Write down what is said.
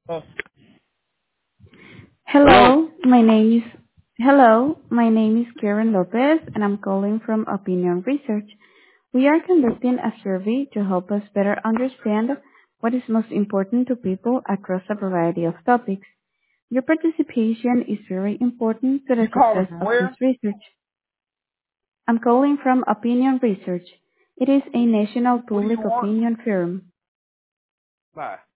Oh, hello. Hello, my name is Karen Lopez, and I'm calling from Opinion Research. We are conducting a survey to help us better understand what is most important to people across a variety of topics. Your participation is very important to the You calling success from of this where? research. I'm calling from Opinion Research. It is a national What do you public want? opinion firm. Bye.